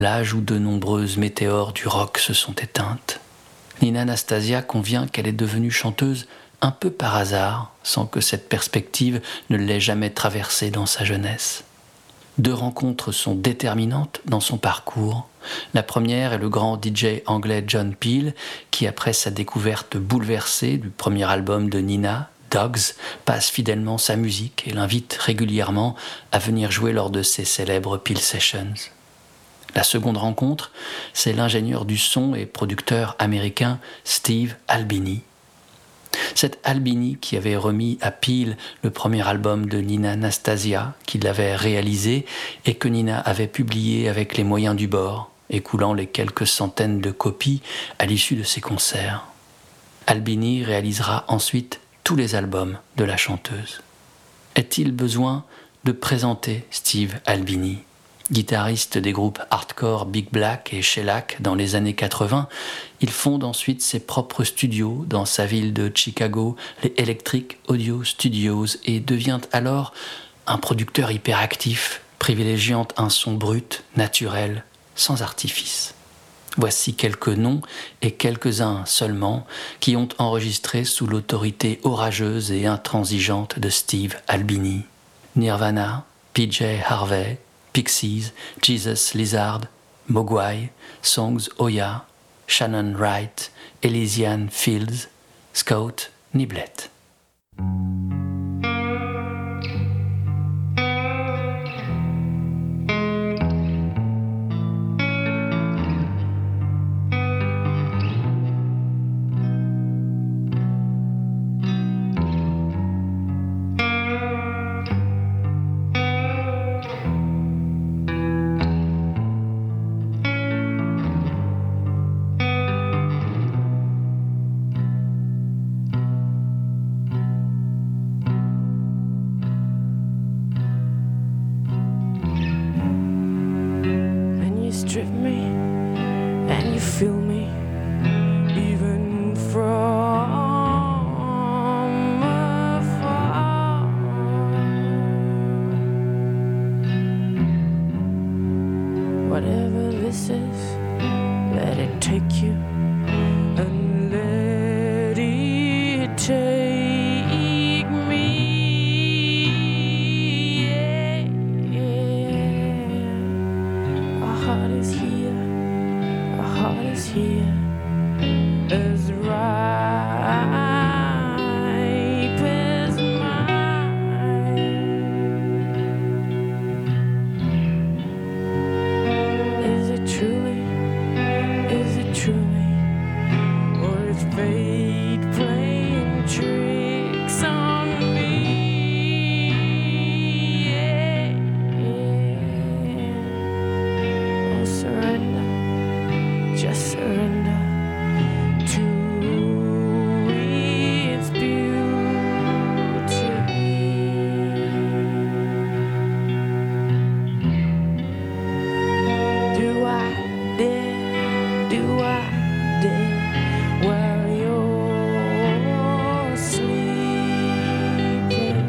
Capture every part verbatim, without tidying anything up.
l'âge où de nombreuses météores du rock se sont éteintes. Nina Anastasia convient qu'elle est devenue chanteuse un peu par hasard, sans que cette perspective ne l'ait jamais traversée dans sa jeunesse. Deux rencontres sont déterminantes dans son parcours. La première est le grand D J anglais John Peel, qui après sa découverte bouleversée du premier album de Nina, Dogs, passe fidèlement sa musique et l'invite régulièrement à venir jouer lors de ses célèbres Peel Sessions. La seconde rencontre, c'est l'ingénieur du son et producteur américain Steve Albini. Cet Albini qui avait remis à Peel le premier album de Nina Anastasia, qu'il avait réalisé et que Nina avait publié avec les moyens du bord, écoulant les quelques centaines de copies à l'issue de ses concerts. Albini réalisera ensuite tous les albums de la chanteuse. Est-il besoin de présenter Steve Albini ? Guitariste des groupes hardcore Big Black et Shellac dans les années quatre-vingts, il fonde ensuite ses propres studios dans sa ville de Chicago, les Electric Audio Studios, et devient alors un producteur hyperactif, privilégiant un son brut, naturel, sans artifice. Voici quelques noms et quelques-uns seulement qui ont enregistré sous l'autorité orageuse et intransigeante de Steve Albini. Nirvana, P J Harvey, Pixies, Jesus Lizard, Mogwai, Songs Oya, Shannon Wright, Elysian Fields, Scout Niblett. Strip me and you feel me even from afar. Whatever this is, let it take you and let it take me. Yeah, yeah. Our heart is here, our heart is here, as ripe as mine. Is it truly, is it truly, or is fate playing tricks on me? Yeah, yeah. Oh, surrender, just surrender to its beauty. Do I dare, do I dare, while you're sleeping?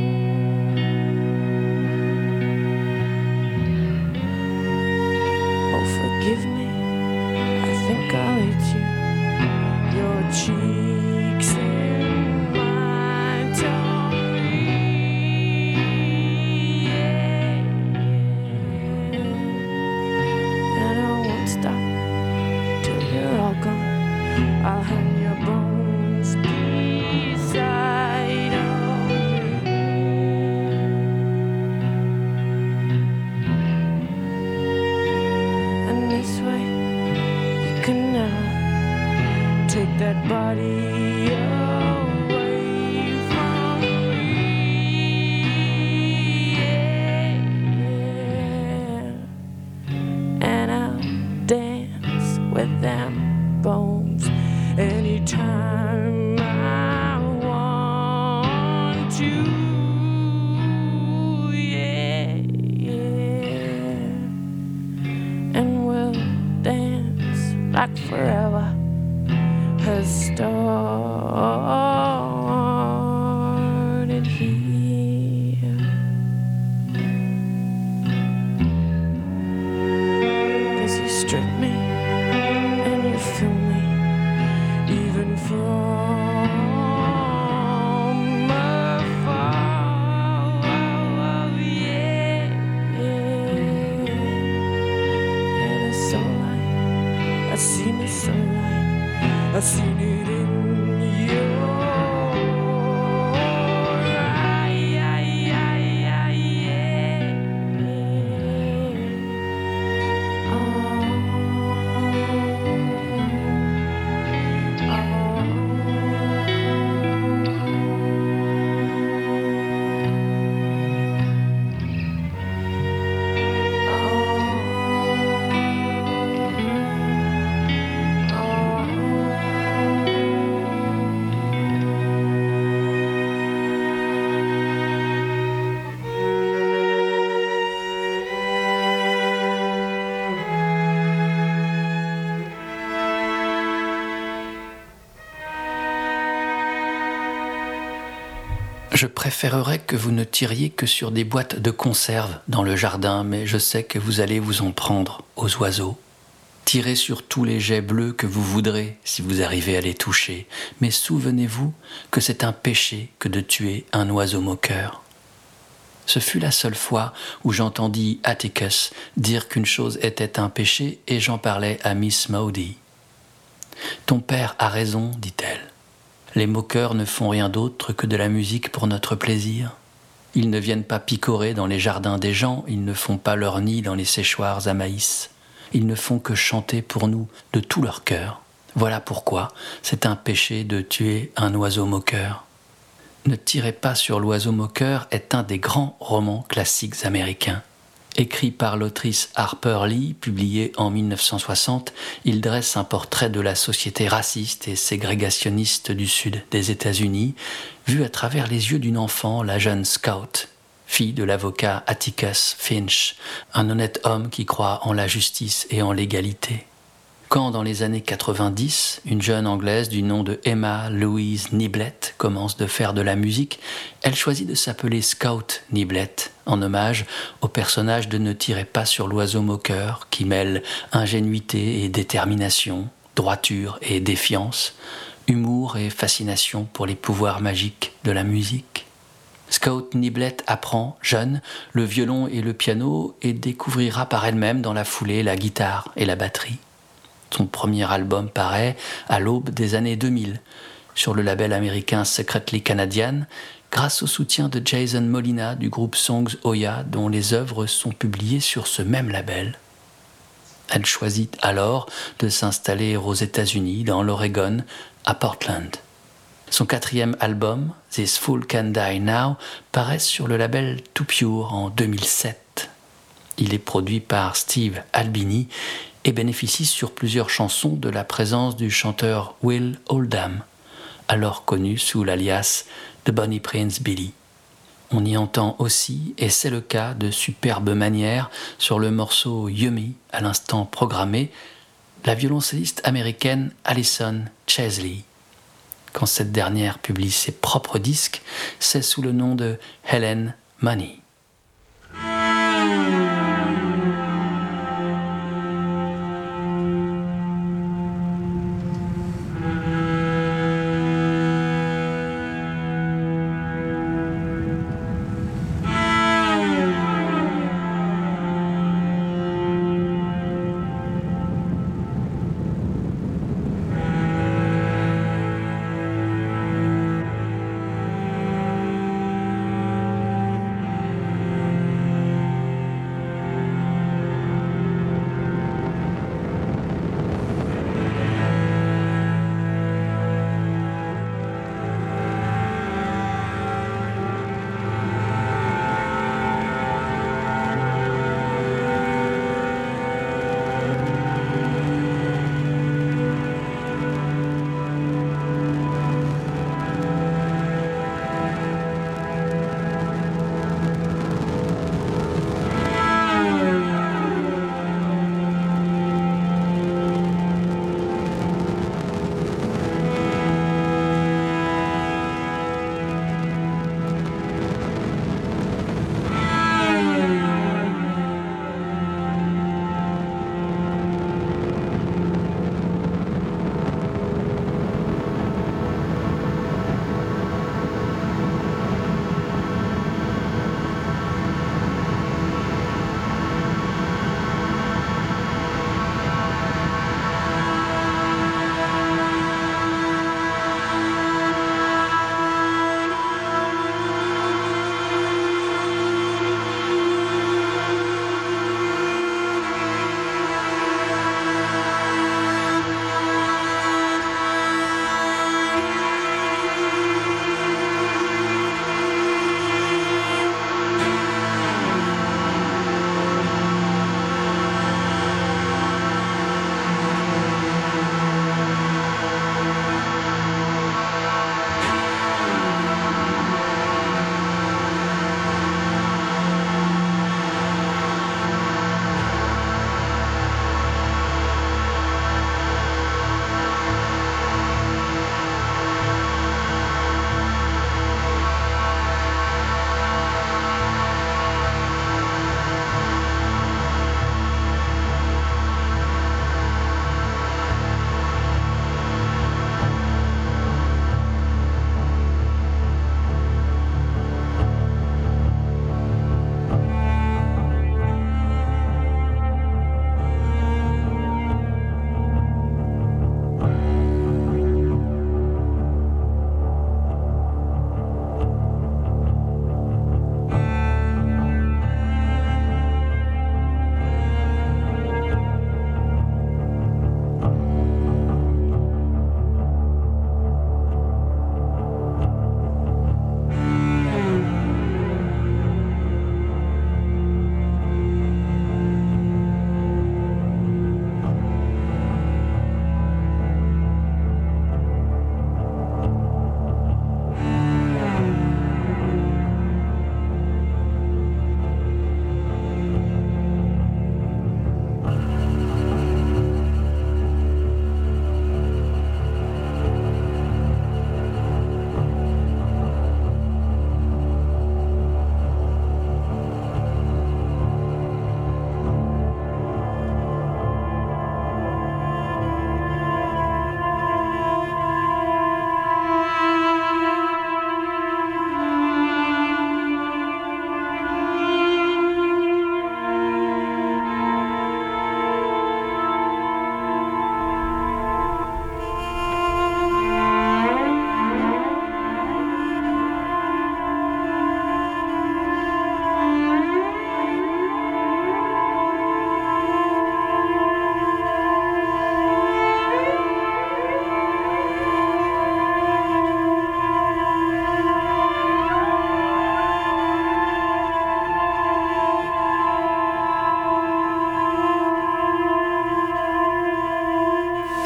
Oh, forgive me, I think I'll eat you. Your cheeks in my tongue. Yeah, yeah. And I won't stop till you're all gone. I'll hang your bones beside of me. And this way you can never take that body away from me. Yeah. And I'll dance with them bones anytime I want to. Yeah, yeah. And we'll dance like forever has started here. 'Cause I seen the sunlight, I seen it in your Je préférerais que vous ne tiriez que sur des boîtes de conserve dans le jardin, mais je sais que vous allez vous en prendre aux oiseaux. Tirez sur tous les jets bleus que vous voudrez si vous arrivez à les toucher, mais souvenez-vous que c'est un péché que de tuer un oiseau moqueur. Ce fut la seule fois où j'entendis Atticus dire qu'une chose était un péché et j'en parlais à Miss Maudie. « Ton père a raison, dit-elle. Les moqueurs ne font rien d'autre que de la musique pour notre plaisir. Ils ne viennent pas picorer dans les jardins des gens, ils ne font pas leur nid dans les séchoirs à maïs. Ils ne font que chanter pour nous de tout leur cœur. Voilà pourquoi c'est un péché de tuer un oiseau moqueur. Ne tirez pas sur l'oiseau moqueur est un des grands romans classiques américains. Écrit par l'autrice Harper Lee, publié en mille neuf cent soixante, il dresse un portrait de la société raciste et ségrégationniste du sud des États-Unis, vu à travers les yeux d'une enfant, la jeune Scout, fille de l'avocat Atticus Finch, un honnête homme qui croit en la justice et en l'égalité. Quand, dans les années quatre-vingt-dix, une jeune Anglaise du nom de Emma Louise Niblett commence de faire de la musique, elle choisit de s'appeler Scout Niblett, en hommage au personnage de Ne tirez pas sur l'oiseau moqueur, qui mêle ingénuité et détermination, droiture et défiance, humour et fascination pour les pouvoirs magiques de la musique. Scout Niblett apprend, jeune, le violon et le piano et découvrira par elle-même dans la foulée la guitare et la batterie. Son premier album paraît à l'aube des années deux mille, sur le label américain Secretly Canadian, grâce au soutien de Jason Molina du groupe Songs Oya, dont les œuvres sont publiées sur ce même label. Elle choisit alors de s'installer aux États-Unis, dans l'Oregon, à Portland. Son quatrième album, This Fool Can Die Now, paraît sur le label Too Pure en deux mille sept. Il est produit par Steve Albini et bénéficie sur plusieurs chansons de la présence du chanteur Will Oldham, alors connu sous l'alias de Bonnie Prince Billy. On y entend aussi, et c'est le cas de superbe manière, sur le morceau Yummy, à l'instant programmé, la violoncelliste américaine Alison Chesley. Quand cette dernière publie ses propres disques, c'est sous le nom de Helen Money.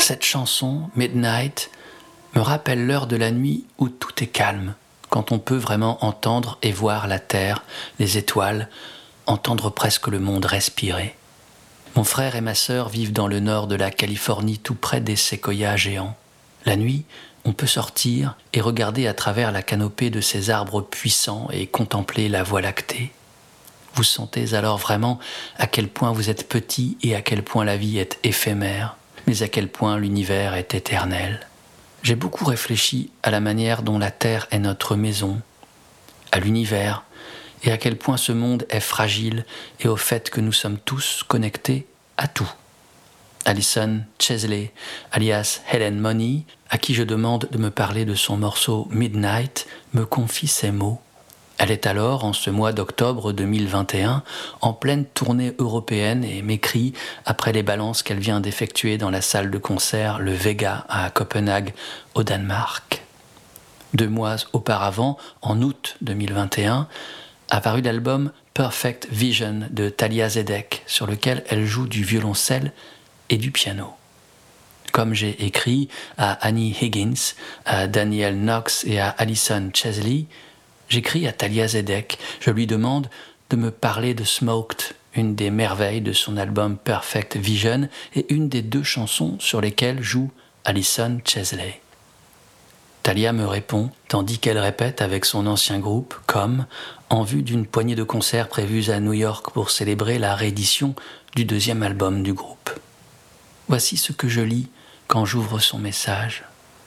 Cette chanson, Midnight, me rappelle l'heure de la nuit où tout est calme, quand on peut vraiment entendre et voir la terre, les étoiles, entendre presque le monde respirer. Mon frère et ma sœur vivent dans le nord de la Californie, tout près des séquoias géants. La nuit, on peut sortir et regarder à travers la canopée de ces arbres puissants et contempler la Voie lactée. Vous sentez alors vraiment à quel point vous êtes petit et à quel point la vie est éphémère, mais à quel point l'univers est éternel. J'ai beaucoup réfléchi à la manière dont la Terre est notre maison, à l'univers, et à quel point ce monde est fragile et au fait que nous sommes tous connectés à tout. Alison Chesley, alias Helen Money, à qui je demande de me parler de son morceau Midnight, me confie ces mots. Elle est alors, en ce mois d'octobre deux mille vingt et un, en pleine tournée européenne et m'écrit, après les balances qu'elle vient d'effectuer dans la salle de concert Le Vega à Copenhague, au Danemark. Deux mois auparavant, en août deux mille vingt et un, a paru l'album Perfect Vision de Thalia Zedek, sur lequel elle joue du violoncelle et du piano. Comme j'ai écrit à Annie Higgins, à Daniel Knox et à Alison Chesley, j'écris à Thalia Zedek, je lui demande de me parler de Smoked, une des merveilles de son album Perfect Vision et une des deux chansons sur lesquelles joue Alison Chesley. Thalia me répond, tandis qu'elle répète avec son ancien groupe, comme, en vue d'une poignée de concerts prévus à New York pour célébrer la réédition du deuxième album du groupe. Voici ce que je lis quand j'ouvre son message.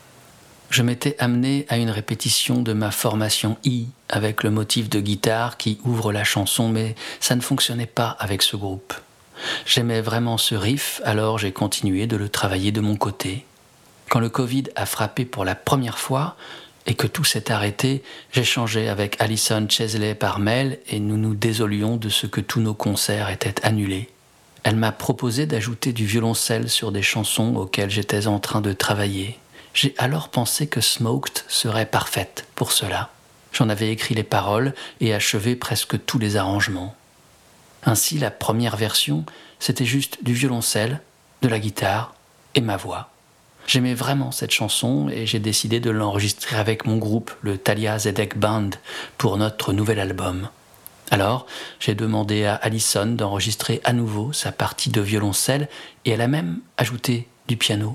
Je m'étais amené à une répétition de ma formation I avec le motif de guitare qui ouvre la chanson, mais ça ne fonctionnait pas avec ce groupe. J'aimais vraiment ce riff, alors j'ai continué de le travailler de mon côté. Quand le Covid a frappé pour la première fois et que tout s'est arrêté, j'échangeais avec Alison Chesley par mail et nous nous désolions de ce que tous nos concerts étaient annulés. Elle m'a proposé d'ajouter du violoncelle sur des chansons auxquelles j'étais en train de travailler. J'ai alors pensé que Smoked serait parfaite pour cela. J'en avais écrit les paroles et achevé presque tous les arrangements. Ainsi, la première version, c'était juste du violoncelle, de la guitare et ma voix. J'aimais vraiment cette chanson et j'ai décidé de l'enregistrer avec mon groupe, le Thalia Zedek Band, pour notre nouvel album. Alors, j'ai demandé à Alison d'enregistrer à nouveau sa partie de violoncelle et elle a même ajouté du piano.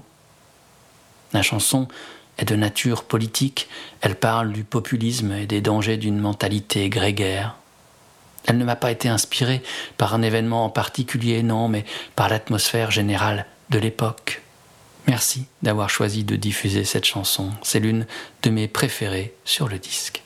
La chanson est de nature politique, elle parle du populisme et des dangers d'une mentalité grégaire. Elle ne m'a pas été inspirée par un événement en particulier, non, mais par l'atmosphère générale de l'époque. Merci d'avoir choisi de diffuser cette chanson, c'est l'une de mes préférées sur le disque.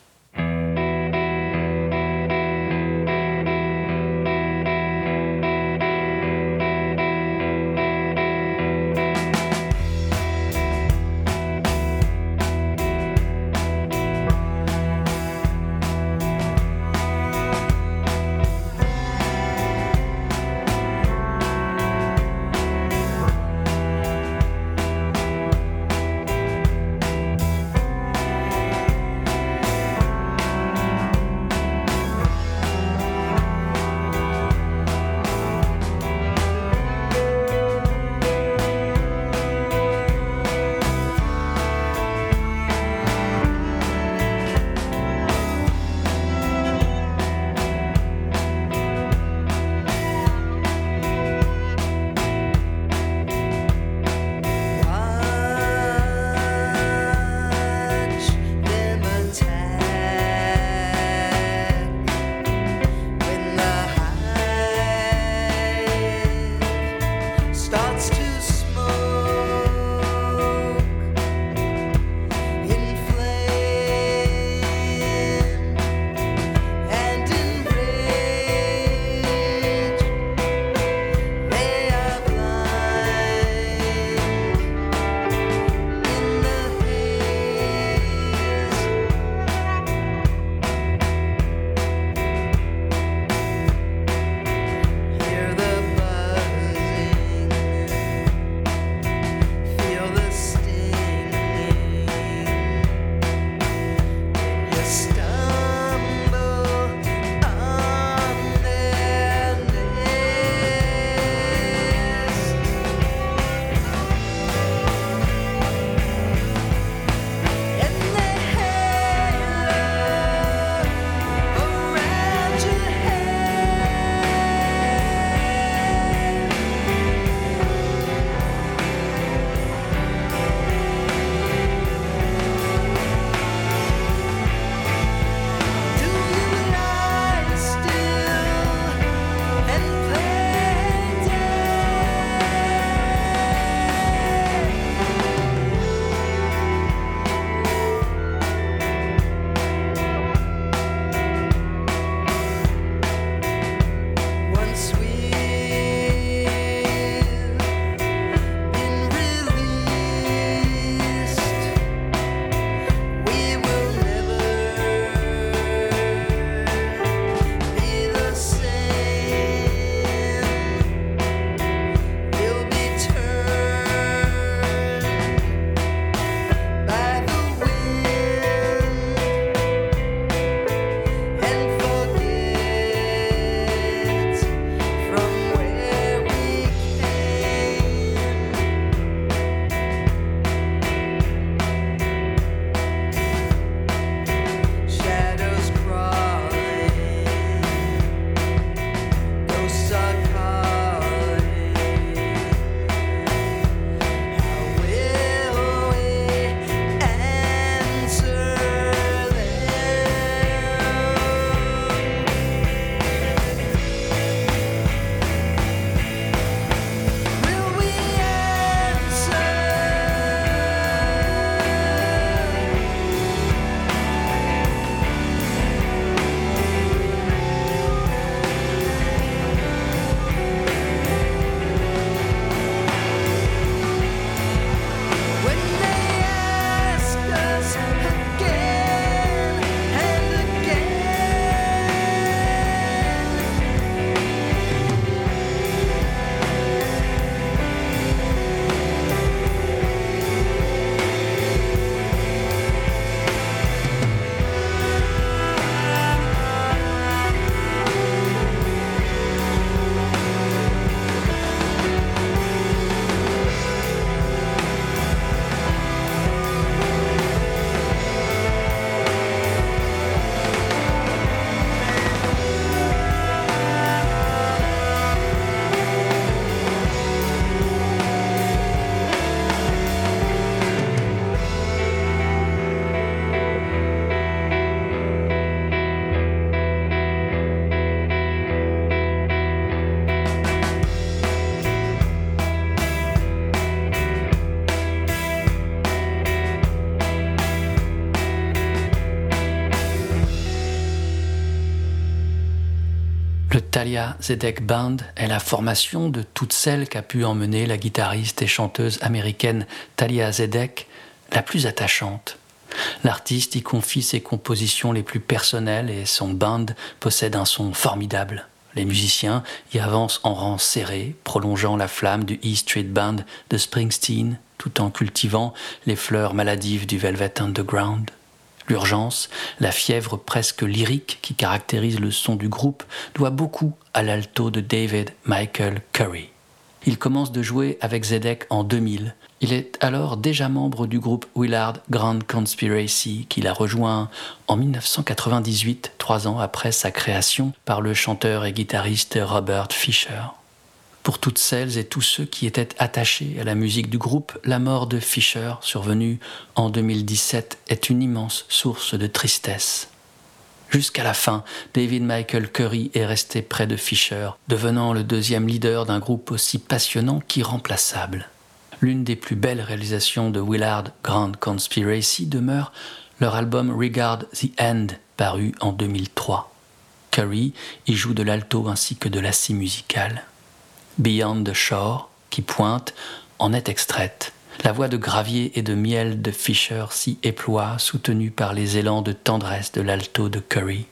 Talia Zedek Band est la formation de toutes celles qu'a pu emmener la guitariste et chanteuse américaine Talia Zedek, la plus attachante. L'artiste y confie ses compositions les plus personnelles et son band possède un son formidable. Les musiciens y avancent en rang serré, prolongeant la flamme du E Street Band de Springsteen, tout en cultivant les fleurs maladives du Velvet Underground. L'urgence, la fièvre presque lyrique qui caractérise le son du groupe doit beaucoup à l'alto de David Michael Curry. Il commence de jouer avec Zedek en deux mille. Il est alors déjà membre du groupe Willard Grand Conspiracy qu'il a rejoint en dix-neuf cent quatre-vingt-dix-huit, trois ans après sa création par le chanteur et guitariste Robert Fisher. Pour toutes celles et tous ceux qui étaient attachés à la musique du groupe, la mort de Fisher, survenue en deux mille dix-sept, est une immense source de tristesse. Jusqu'à la fin, David Michael Curry est resté près de Fisher, devenant le deuxième leader d'un groupe aussi passionnant qu'irremplaçable. L'une des plus belles réalisations de Willard Grand Conspiracy demeure leur album Regard the End, paru en deux mille trois. Curry y joue de l'alto ainsi que de la scie musicale. Beyond the Shore, qui pointe, en est extraite. La voix de gravier et de miel de Fisher s'y éploie, soutenue par les élans de tendresse de l'alto de Curry.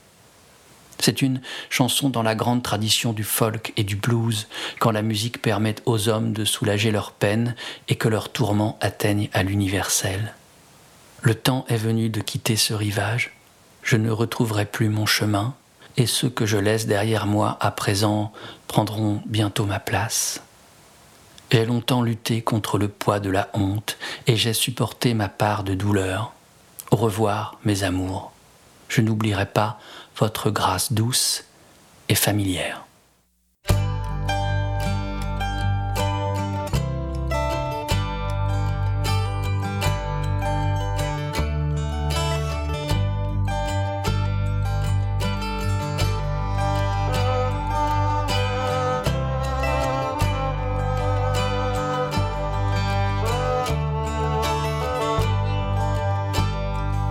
C'est une chanson dans la grande tradition du folk et du blues, quand la musique permet aux hommes de soulager leurs peines et que leurs tourments atteignent à l'universel. Le temps est venu de quitter ce rivage, je ne retrouverai plus mon chemin, et ceux que je laisse derrière moi à présent prendront bientôt ma place. J'ai longtemps lutté contre le poids de la honte et j'ai supporté ma part de douleur. Au revoir, mes amours. Je n'oublierai pas votre grâce douce et familière.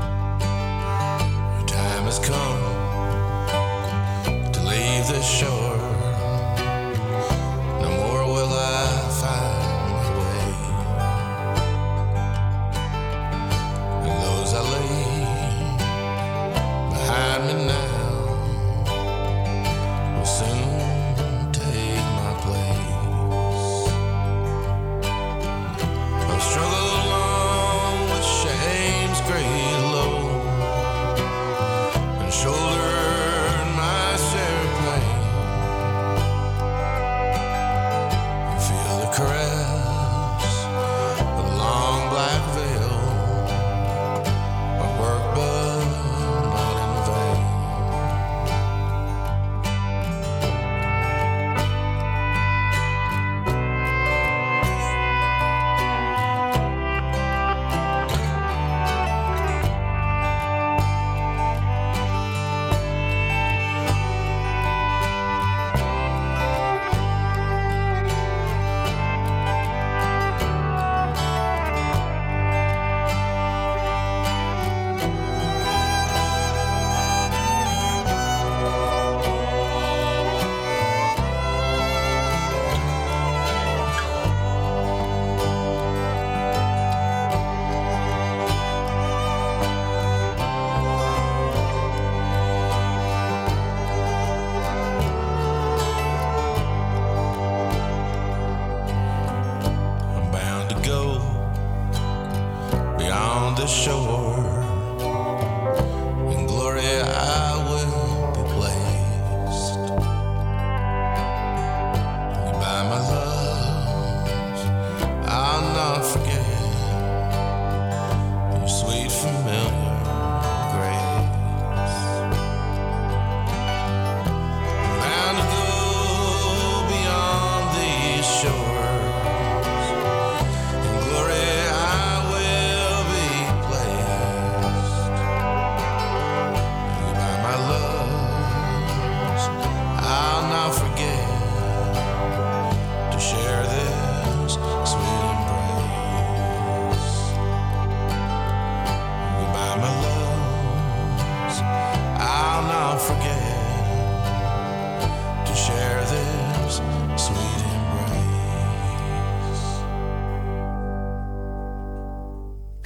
Has come to leave the shore.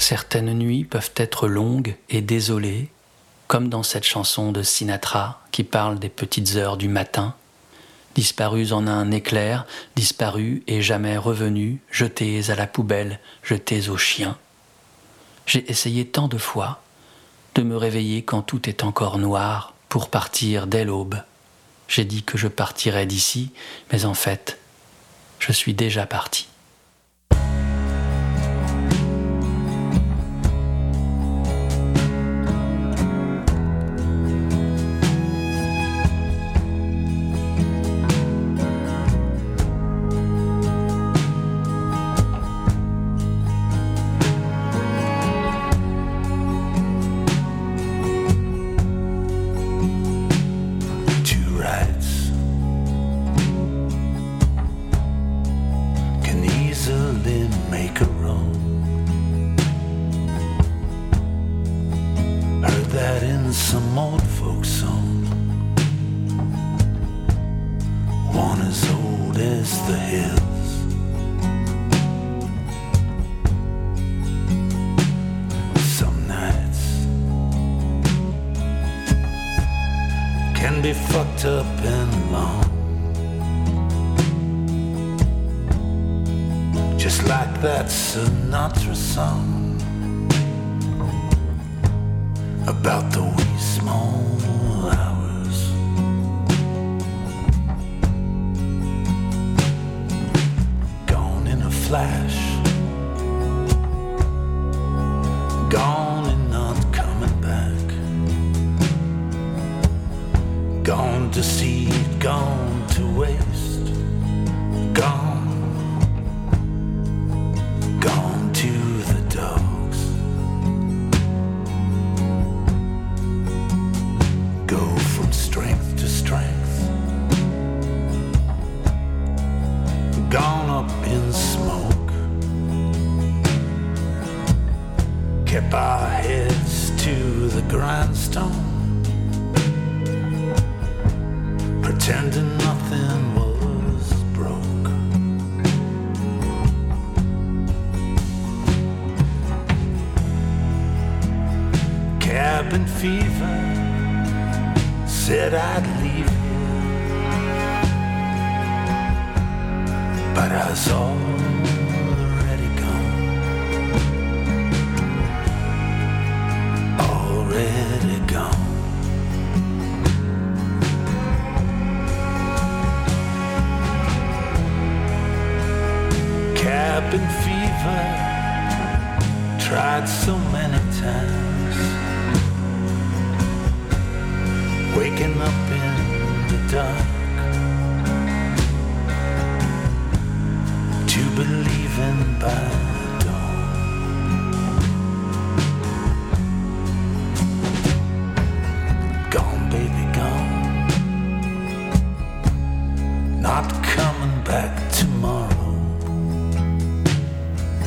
Certaines nuits peuvent être longues et désolées, comme dans cette chanson de Sinatra qui parle des petites heures du matin, disparues en un éclair, disparues et jamais revenues, jetées à la poubelle, jetées aux chiens. J'ai essayé tant de fois de me réveiller quand tout est encore noir pour partir dès l'aube. J'ai dit que je partirais d'ici, mais en fait, je suis déjà parti. Some old folk song, one as old as the hills. Some nights can be fucked up and long, just like that Sinatra song about the wee small hours. Gone in a flash, gone and not coming back, gone to seed, gone to waste, gone, gone to the dogs. Go from strength to strength, gone up in smoke, kept our heads to the grindstone, pretending nothing was broke. Cabin fever said I'd leave here, but I was already gone, already gone. Cabin fever, tried so many times, waking up in the dark to believing by